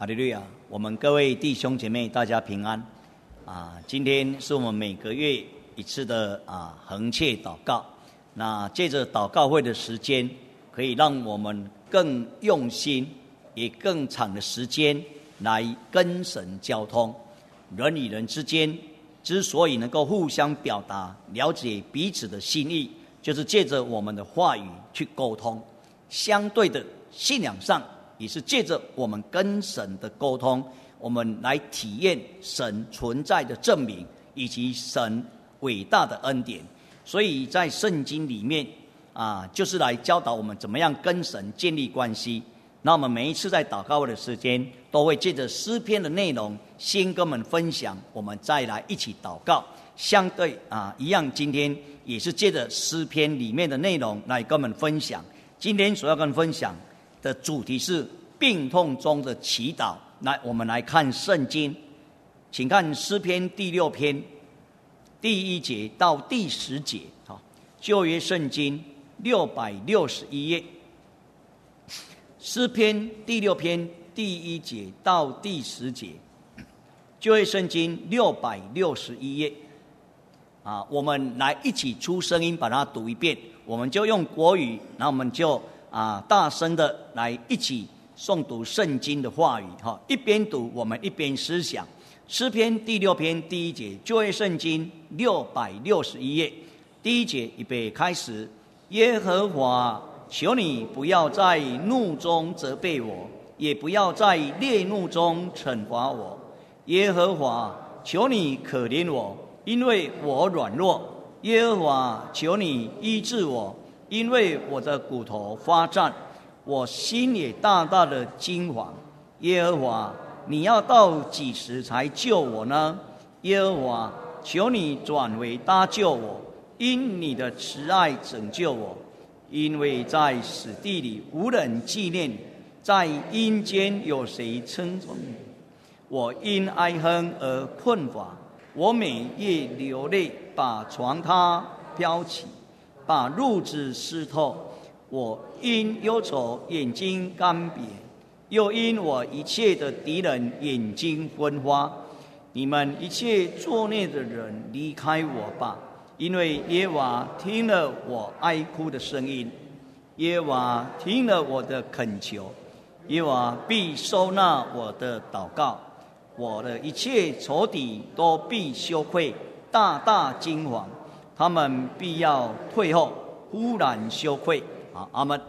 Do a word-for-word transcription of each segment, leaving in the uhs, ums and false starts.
哈利路亚！我们各位弟兄姐妹，大家平安啊！今天是我们每个月一次的啊恒切祷告。那借着祷告会的时间，可以让我们更用心，也更长的时间来跟神交通。人与人之间之所以能够互相表达、了解彼此的心意，就是借着我们的话语去沟通。相对的，信仰上也是借着我们跟神的沟通，我们来体验神存在的证明，以及神伟大的恩典。所以在圣经里面啊，就是来教导我们怎么样跟神建立关系。那我们每一次在祷告的时间，都会借着诗篇的内容先跟我们分享，我们再来一起祷告。相对啊，一样，今天也是借着诗篇里面的内容来跟我们分享。今天所要跟分享的主题是病痛中的祈祷。来，我们来看圣经，请看诗篇第六篇第一节到第十节。好，旧约圣经六百六十一页，诗篇第六篇第一节到第十节，旧约圣经六百六十一页。啊，我们来一起出声音把它读一遍。我们就用国语，然后我们就啊大声的来一起诵读圣经的话语。哈，一边读我们一边思想。诗篇第六篇第一节，旧约圣经六百六十一页，第一节，预备开始。耶和华，求你不要在怒中责备我，也不要在烈怒中惩罚我。耶和华，求你可怜我，因为我软弱。耶和华，求你医治我，因为我的骨头发战，我心也大大的惊惶。耶和华，你要到几时才救我呢？耶和华，求你转为搭救我，因你的慈爱拯救我。因为在死地里无人纪念你，在阴间有谁称颂你？我因哀哼而困乏，我每夜流泪，把床榻飘起，把褥子湿透。我因忧愁眼睛干瘪，又因我一切的敌人眼睛昏花。你们一切作孽的人离开我吧，因为耶和华听了我哀哭的声音，耶和华听了我的恳求，耶和华必收纳我的祷告。我的一切仇敌都必羞愧，大大惊惶，他们必要退后，忽然羞愧。好，阿们。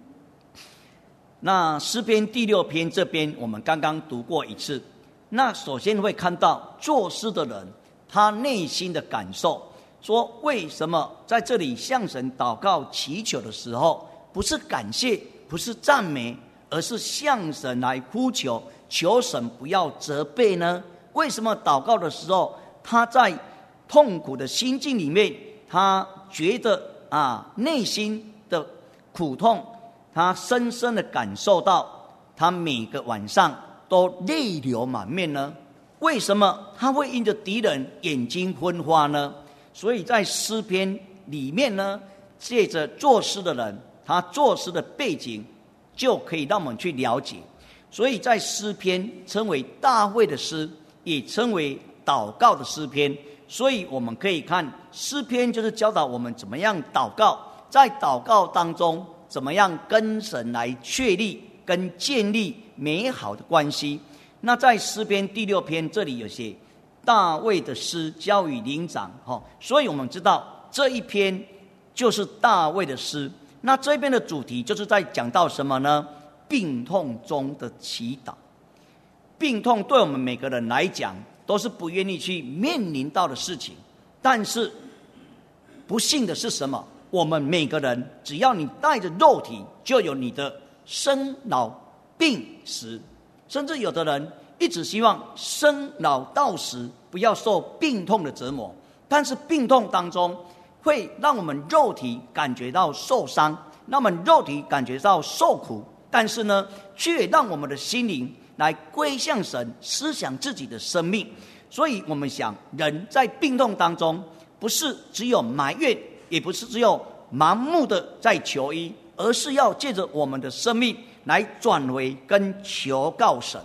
那诗篇第六篇这边我们刚刚读过一次。那首先会看到作诗的人他内心的感受，说为什么在这里向神祷告祈求的时候，不是感谢，不是赞美，而是向神来呼求，求神不要责备呢？为什么祷告的时候，他在痛苦的心境里面，他觉得啊内心的苦痛，他深深的感受到，他每个晚上都泪流满面呢？为什么他会因着敌人眼睛昏花呢？所以在诗篇里面呢，借着作诗的人他作诗的背景，就可以让我们去了解。所以在诗篇称为大卫的诗，也称为祷告的诗篇。所以我们可以看诗篇就是教导我们怎么样祷告，在祷告当中怎么样跟神来确立跟建立美好的关系。那在诗篇第六篇这里有些大卫的诗交与灵长，所以我们知道这一篇就是大卫的诗。那这边的主题就是在讲到什么呢？病痛中的祈祷。病痛对我们每个人来讲都是不愿意去面临到的事情，但是不幸的是什么？我们每个人只要你带着肉体，就有你的生老病死，甚至有的人一直希望生老到死不要受病痛的折磨，但是病痛当中会让我们肉体感觉到受伤，让我们肉体感觉到受苦，但是呢，却让我们的心灵来归向神，思想自己的生命。所以我们想，人在病痛当中，不是只有埋怨，也不是只有盲目的在求医，而是要借着我们的生命来转为跟求告神。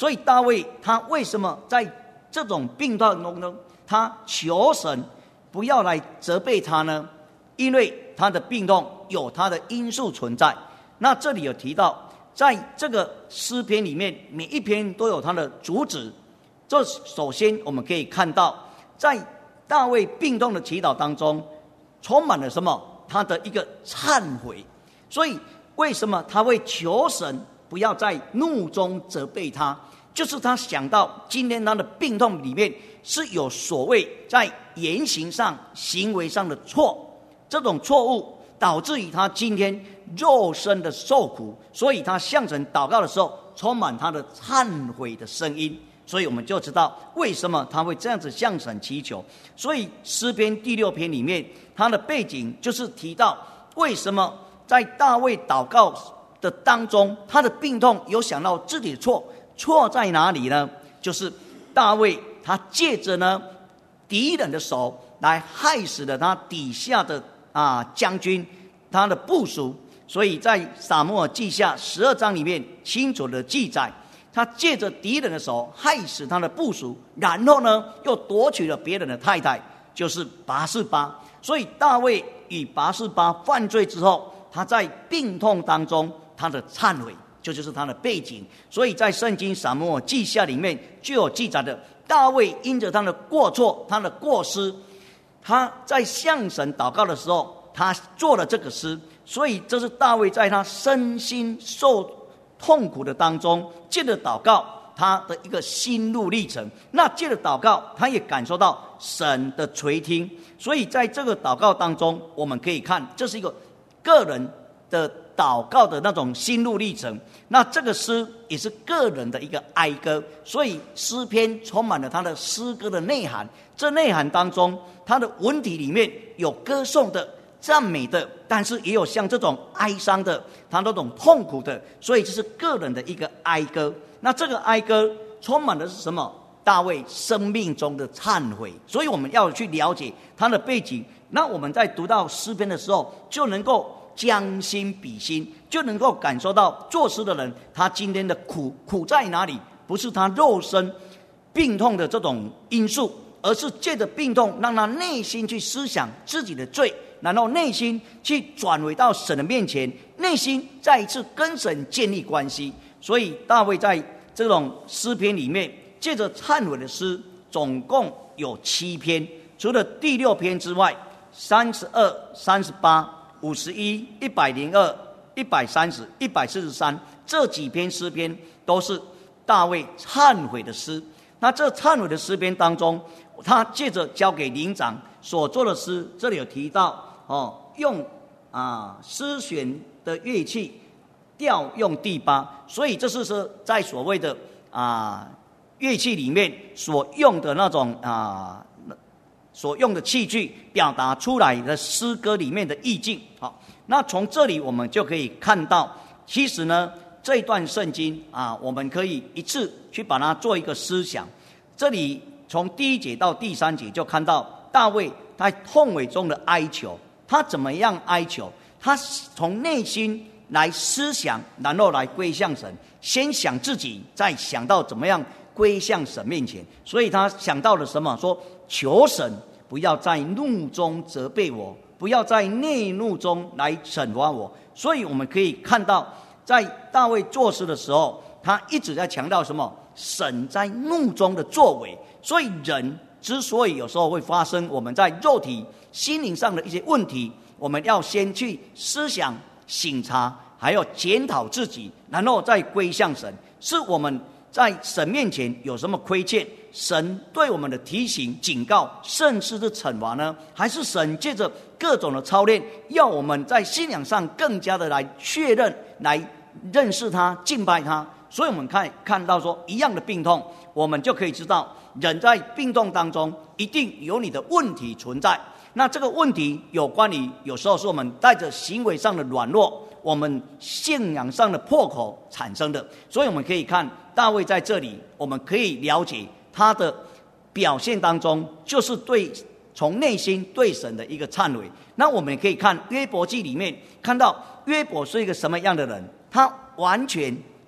所以大卫他为什么在这种病痛当中，他求神不要来责备他呢？因为他的病痛有他的因素存在。那这里有提到，在这个诗篇里面，每一篇都有它的主旨。这首先我们可以看到，在大卫病痛的祈祷当中，充满了什么？他的一个忏悔。所以为什么他会求神不要在怒中责备他？就是他想到今天他的病痛里面是有所谓在言行上、行为上的错，这种错误导致于他今天肉身的受苦，所以他向神祷告的时候充满他的忏悔的声音。所以我们就知道为什么他会这样子向神祈求。所以诗篇第六篇里面，他的背景就是提到为什么在大卫祷告的当中，他的病痛有想到自己的错，错在哪里呢？就是大卫他借着呢敌人的手来害死了他底下的啊将军，他的部属。所以在撒母耳记下十二章里面清楚的记载，他借着敌人的手害死他的部属，然后呢又夺取了别人的太太，就是拔示巴。所以大卫与拔示巴犯罪之后，他在病痛当中他的忏悔，这就是他的背景。所以在圣经撒母耳记下里面就有记载的，大卫因着他的过错，他的过失，他在向神祷告的时候，他做了这个诗。所以这是大卫在他身心受痛苦的当中，借着祷告他的一个心路历程。那借着祷告，他也感受到神的垂听。所以在这个祷告当中，我们可以看这是一个个人的祷告的那种心路历程。那这个诗也是个人的一个哀歌，所以诗篇充满了他的诗歌的内涵。这内涵当中，他的文体里面有歌颂的、赞美的，但是也有像这种哀伤的，他那种痛苦的，所以这是个人的一个哀歌。那这个哀歌充满的是什么？大卫生命中的忏悔。所以我们要去了解他的背景，那我们在读到诗篇的时候，就能够将心比心，就能够感受到作诗的人他今天的苦苦在哪里，不是他肉身病痛的这种因素，而是借着病痛让他内心去思想自己的罪，然后内心去转回到神的面前，内心再一次跟神建立关系。所以大卫在这种诗篇里面，借着忏悔的诗总共有七篇，除了第六篇之外，三十二、三十八、五十一、一百零二、一百三十、一百四十三这几篇诗篇都是大卫忏悔的诗。那这忏悔的诗篇当中，他借着交给灵长所做的诗，这里有提到哦，用啊诗选的乐器调用第八，所以这是说在所谓的啊乐器里面所用的那种啊所用的器具，表达出来的诗歌里面的意境。好，那从这里我们就可以看到，其实呢这一段圣经啊，我们可以一次去把它做一个思想。这里从第一节到第三节就看到大卫在痛悔中的哀求。他怎么样哀求？他从内心来思想，然后来归向神，先想自己，再想到怎么样归向神面前。所以他想到了什么？说求神不要在怒中责备我，不要在内怒中来惩罚我。所以我们可以看到，在大卫做事的时候，他一直在强调什么？神在怒中的作为。所以人之所以有时候会发生我们在肉体心灵上的一些问题，我们要先去思想省察，还要检讨自己，然后再归向神。是我们在神面前有什么亏欠，神对我们的提醒、警告，甚至是惩罚呢？还是神借着各种的操练，要我们在信仰上更加的来确认、来认识他、敬拜他？所以我们看看到说，一样的病痛，我们就可以知道，人在病痛当中一定有你的问题存在。那这个问题有关于，有时候是我们带着行为上的软弱，我们信仰上的破口产生的。所以我们可以看大卫在这里，我们可以了解他的表现当中，就是对从内心对神的一个忏悔。那我们也可以看约伯记里面，看到约伯是一个什么样的人，他完全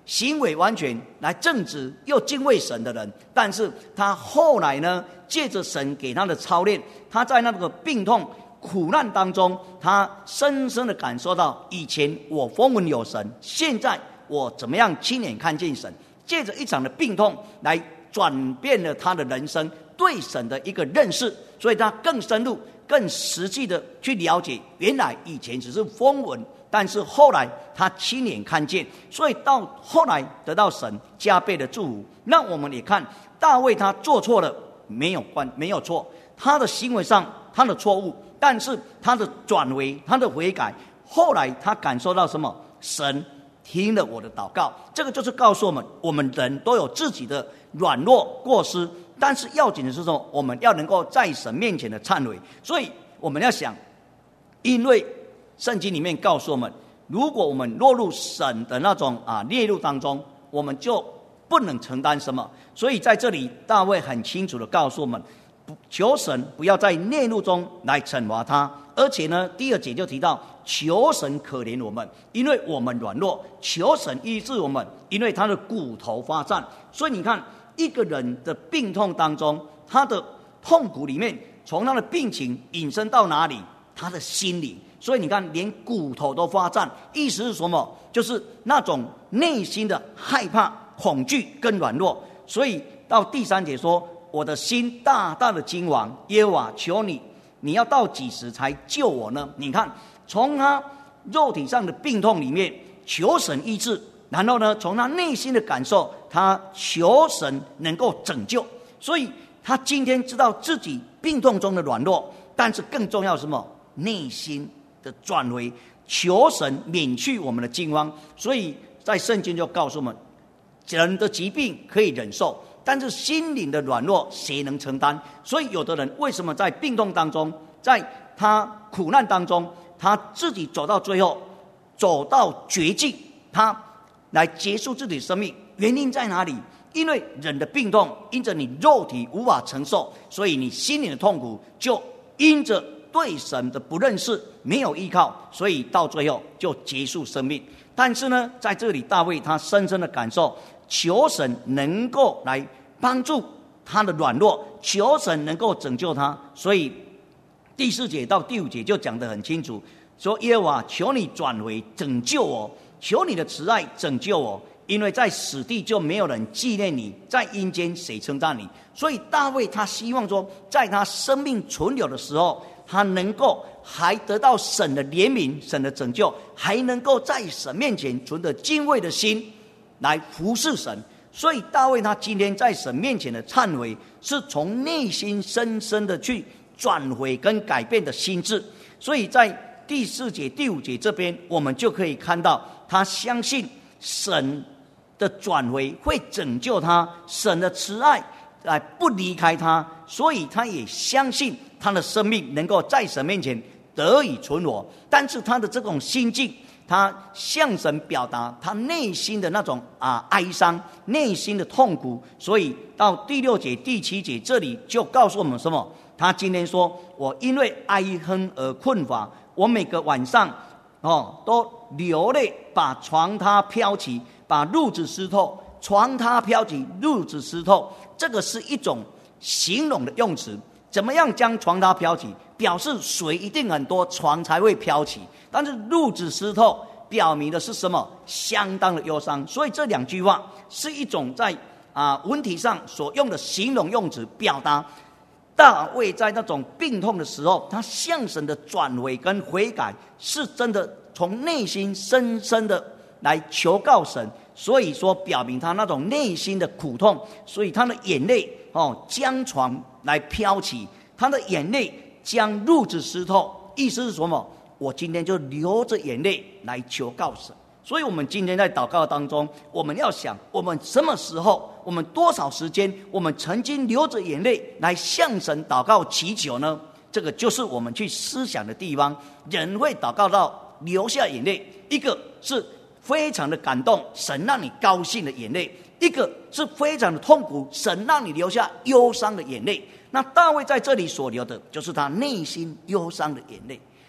行为完全来正直又敬畏神的人，但是他后来呢，借着神给他的操练，他在那个病痛苦难当中，他深深的感受到，以前我风闻有神，现在我怎么样亲眼看见神，借着一场的病痛来转变了他的人生对神的一个认识，所以他更深入更实际的去了解，原来以前只是风闻，但是后来他亲眼看见，所以到后来得到神加倍的祝福。那我们也看大卫，他做错了没有关没有错，他的行为上他的错误，但是他的转为他的悔改，后来他感受到什么？神听了我的祷告。这个就是告诉我们，我们人都有自己的软弱过失，但是要紧的是说，我们要能够在神面前的忏悔。所以我们要想，因为圣经里面告诉我们，如果我们落入神的那种啊列入当中，我们就不能承担什么。所以在这里大卫很清楚的告诉我们，求神不要在列入中来惩罚他。而且呢，第二节就提到求神可怜我们，因为我们软弱；求神医治我们，因为他的骨头发战。所以你看，一个人的病痛当中，他的痛苦里面，从他的病情引申到哪里？他的心理。所以你看，连骨头都发战，意思是什么？就是那种内心的害怕、恐惧跟软弱。所以到第三节说，我的心大大的惊惶，耶和华，求你，你要到几时才救我呢？你看，从他肉体上的病痛里面求神医治，然后呢，从他内心的感受，他求神能够拯救。所以他今天知道自己病痛中的软弱，但是更重要是什么？内心的转回，求神免去我们的惊慌。所以在圣经就告诉我们，人的疾病可以忍受，但是心灵的软弱谁能承担？所以有的人为什么在病痛当中，在他苦难当中，他自己走到最后，走到绝境，他来结束自己的生命，原因在哪里？因为人的病痛，因着你肉体无法承受，所以你心灵的痛苦就因着对神的不认识，没有依靠，所以到最后就结束生命。但是呢，在这里大卫他深深的感受，求神能够来帮助他的软弱，求神能够拯救他。所以第四节到第五节就讲得很清楚，说耶和华，求你转回拯救我，求你的慈爱拯救我，因为在死地就没有人纪念你，在阴间谁称赞你？所以大卫他希望说，在他生命存留的时候，他能够还得到神的怜悯，神的拯救，还能够在神面前存着敬畏的心来服侍神。所以大卫他今天在神面前的忏悔，是从内心深深的去转回跟改变的心智。所以在第四节第五节这边，我们就可以看到他相信神的转回会拯救他，神的慈爱来不离开他，所以他也相信他的生命能够在神面前得以存活。但是他的这种心境，他向神表达他内心的那种啊哀伤，内心的痛苦。所以到第六节第七节这里就告诉我们什么？他今天说，我因为哀哼而困乏，我每个晚上哦都流泪，把床榻飘起，把褥子湿透。床榻飘起，褥子湿透，这个是一种形容的用词。怎么样将床榻飘起？表示水一定很多，床才会飘起。但是褥子湿透，表明的是什么？相当的忧伤。所以这两句话是一种在啊文体上所用的形容用词，表达大卫在那种病痛的时候，他向神的转回跟悔改，是真的从内心深深的来求告神。所以说表明他那种内心的苦痛，所以他的眼泪哦将床来飘起，他的眼泪将褥子湿透。意思是什么？我今天就流着眼泪来求告神。所以我们今天在祷告当中，我们要想，我们什么时候，我们多少时间，我们曾经流着眼泪来向神祷告祈求呢？这个就是我们去思想的地方。人会祷告到流下眼泪，一个是非常的感动，神让你高兴的眼泪；一个是非常的痛苦，神让你流下忧伤的眼泪。那大卫在这里所流的，就是他内心忧伤的眼泪。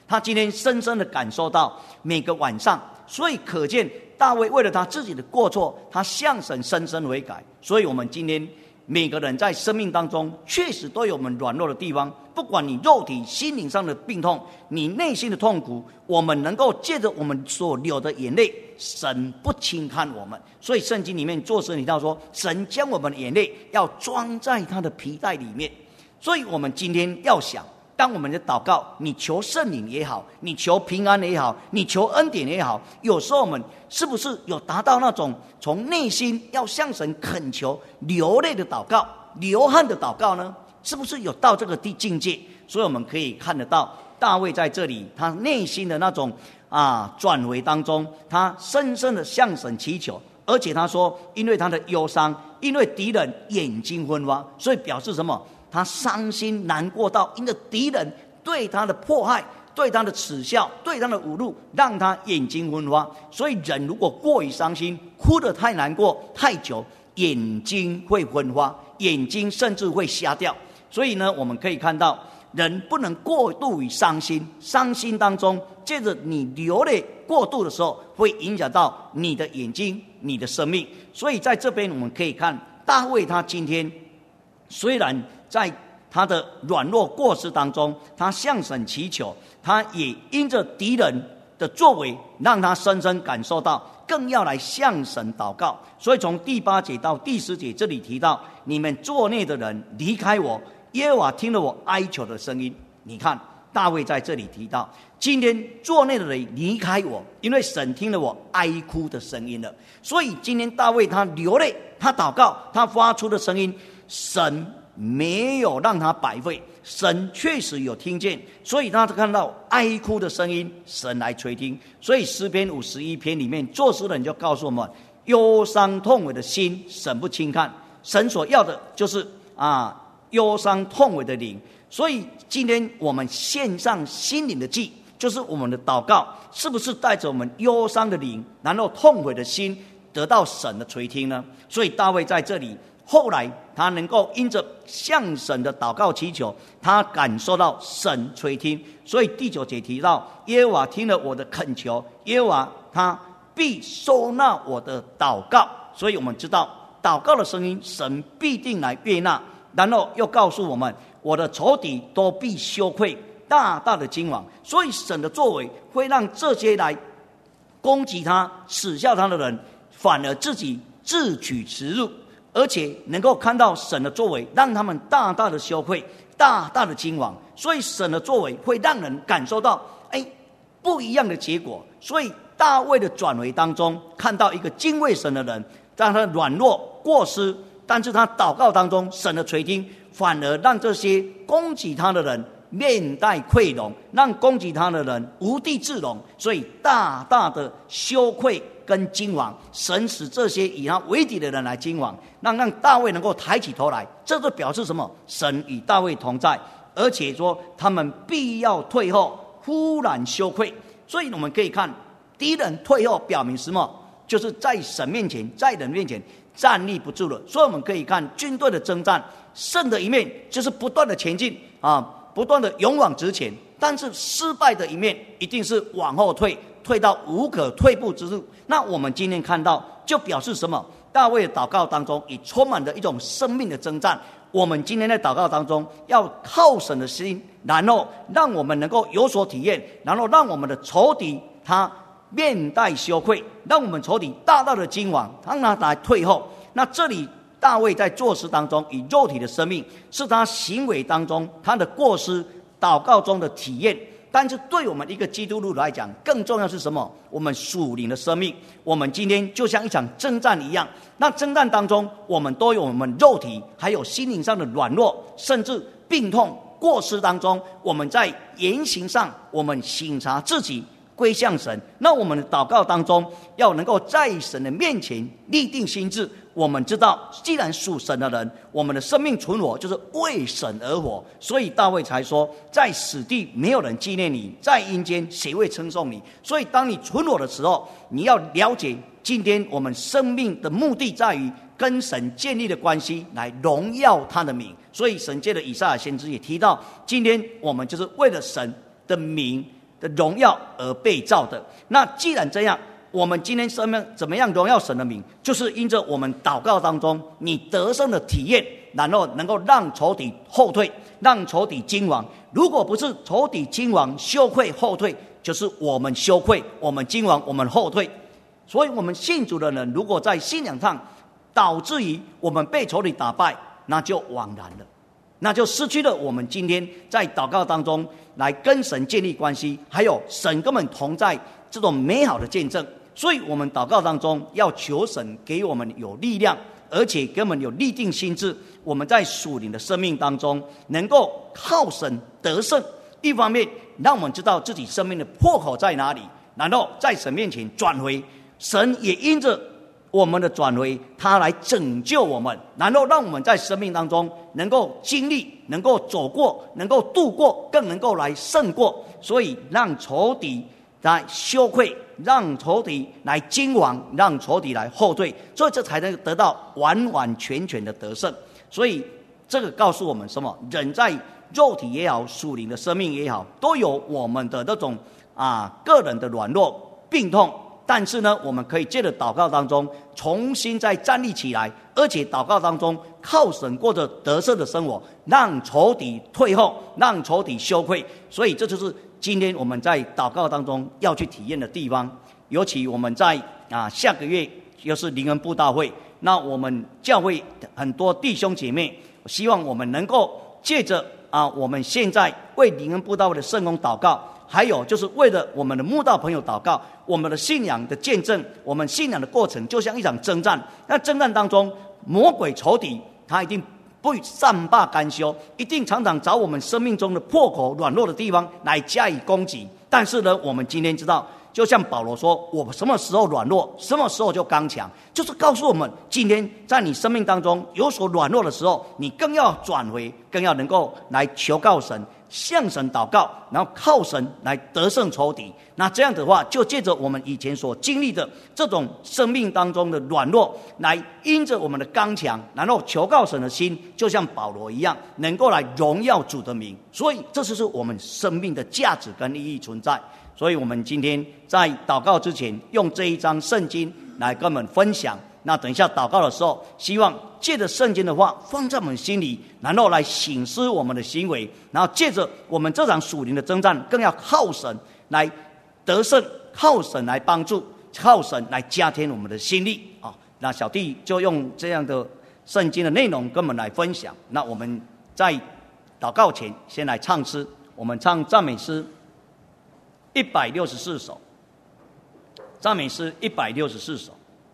他今天深深的感受到每个晚上，所以可见大卫为了他自己的过错，他向神深深悔改。所以我们今天每个人在生命当中确实都有我们软弱的地方，不管你肉体心灵上的病痛，你内心的痛苦，我们能够借着我们所流的眼泪，神不轻看我们。所以圣经里面作者提到说，神将我们的眼泪要装在他的皮带里面。所以我们今天要想，当我们的祷告，你求圣灵也好，你求平安也好，你求恩典也好，有时候我们是不是有达到那种从内心要向神恳求流泪的祷告，流汗的祷告呢？是不是有到这个境界？所以我们可以看得到大卫在这里他内心的那种啊转回当中，他深深的向神祈求，而且他说因为他的忧伤，因为敌人眼睛昏花，所以表示什么？他伤心难过到因为敌人对他的迫害，对他的耻笑，对他的侮辱，让他眼睛昏花。所以人如果过于伤心，哭得太难过太久，眼睛会昏花，眼睛甚至会瞎掉。所以呢，我们可以看到人不能过度于伤心，伤心当中借着你流泪过度的时候，会影响到你的眼睛，你的生命。所以在这边我们可以看大卫，他今天虽然在他的软弱过失当中，他向神祈求，他也因着敌人的作为，让他深深感受到，更要来向神祷告。所以从第八节到第十节这里提到，你们作孽的人离开我，耶和华听了我哀求的声音。你看大卫在这里提到，今天作孽的人离开我，因为神听了我哀哭的声音了。所以今天大卫他流泪，他祷告，他发出的声音，神没有让他白费，神确实有听见，所以他看到哀哭的声音，神来垂听。所以诗篇五十一篇里面作诗人就告诉我们，忧伤痛悔的心神不轻看，神所要的就是啊忧伤痛悔的灵。所以今天我们献上心灵的祭，就是我们的祷告是不是带着我们忧伤的灵，然后痛悔的心得到神的垂听呢？所以大卫在这里后来他能够因着向神的祷告祈求，他感受到神垂听。所以第九节提到，耶和华听了我的恳求，耶和华他必收纳我的祷告。所以我们知道祷告的声音，神必定来悦纳。然后又告诉我们，我的仇敌都必羞愧，大大的惊惶。所以神的作为会让这些来攻击他耻笑他的人，反而自己自取耻辱，而且能够看到神的作为，让他们大大的羞愧，大大的惊惶。所以神的作为会让人感受到哎不一样的结果。所以大卫的转回当中，看到一个敬畏神的人，让他软弱过失，但是他祷告当中神的垂听，反而让这些攻击他的人面带愧容，让攻击他的人无地自容。所以大大的羞愧跟惊惶，神使这些以他为敌的人来惊惶，让让大卫能够抬起头来。这就表示什么？神与大卫同在，而且说他们必要退后，忽然羞愧。所以我们可以看敌人退后，表明什么？就是在神面前，在人面前站立不住了。所以我们可以看军队的征战，胜的一面就是不断的前进啊，不断的勇往直前，但是失败的一面一定是往后退，退到无可退步之路。那我们今天看到，就表示什么？大卫的祷告当中也充满了一种生命的征战。我们今天在祷告当中，要靠神的心，然后让我们能够有所体验，然后让我们的仇敌他面带羞愧，让我们仇敌大大的惊惶，让他来退后。那这里大卫在作诗当中，以肉体的生命是他行为当中他的过失，祷告中的体验。但是对我们一个基督徒来讲，更重要是什么？我们属灵的生命。我们今天就像一场征战一样，那征战当中我们都有我们肉体还有心灵上的软弱，甚至病痛过失当中，我们在言行上我们省察自己，归向神。那我们的祷告当中要能够在神的面前立定心志。我们知道既然属神的人，我们的生命存活就是为神而活。所以大卫才说，在死地没有人纪念你，在阴间谁会称颂你。所以当你存活的时候，你要了解今天我们生命的目的在于跟神建立的关系，来荣耀他的名。所以神借着以赛亚先知也提到，今天我们就是为了神的名的荣耀而被造的。那既然这样，我们今天怎么怎么样荣耀神的名，就是因着我们祷告当中你得胜的体验，然后能够让仇敌后退，让仇敌惊惶。如果不是仇敌惊惶羞愧后退，就是我们羞愧，我们惊惶，我们后退。所以我们信主的人，如果在信仰上导致于我们被仇敌打败，那就枉然了，那就失去了我们今天在祷告当中来跟神建立关系，还有神跟我们同在这种美好的见证。所以我们祷告当中要求神给我们有力量，而且给我们有立定心志，我们在属灵的生命当中能够靠神得胜。一方面让我们知道自己生命的破口在哪里，然后在神面前转回，神也因着我们的转回，他来拯救我们，然后让我们在生命当中能够经历，能够走过，能够度过，更能够来胜过。所以让仇敌来羞愧，让仇敌来惊惶，让仇敌来后退，所以这才能得到完完全全的得胜。所以这个告诉我们什么？人在肉体也好，属灵的生命也好，都有我们的那种啊个人的软弱病痛，但是呢，我们可以借着祷告当中重新再站立起来，而且祷告当中靠神过着得胜的生活，让仇敌退后，让仇敌羞愧。所以这就是今天我们在祷告当中要去体验的地方。尤其我们在啊下个月又是灵恩布道会，那我们教会很多弟兄姐妹，希望我们能够借着啊我们现在为灵恩布道会的圣工祷告，还有就是为了我们的慕道朋友祷告，我们的信仰的见证，我们信仰的过程就像一场征战。那征战当中，魔鬼仇敌他一定不善罢甘休，一定常常找我们生命中的破口软弱的地方来加以攻击。但是呢，我们今天知道，就像保罗说，我什么时候软弱，什么时候就刚强，就是告诉我们，今天在你生命当中有所软弱的时候，你更要转回，更要能够来求告神，向神祷告，然后靠神来得胜仇敌。那这样的话，就借着我们以前所经历的这种生命当中的软弱，来因着我们的刚强，然后求告神的心，就像保罗一样，能够来荣耀主的名。所以这就是我们生命的价值跟意义存在。所以我们今天在祷告之前，用这一章圣经来跟我们分享。那等一下祷告的时候，希望借着圣经的话放在我们心里，然后来省思我们的行为，然后借着我们这场属灵的征战，更要靠神来得胜，靠神来帮助，靠神来加添我们的心力啊。那小弟就用这样的圣经的内容跟我们来分享。那我们在祷告前先来唱诗，我们唱赞美诗一百六十四首，赞美诗一百六十四首。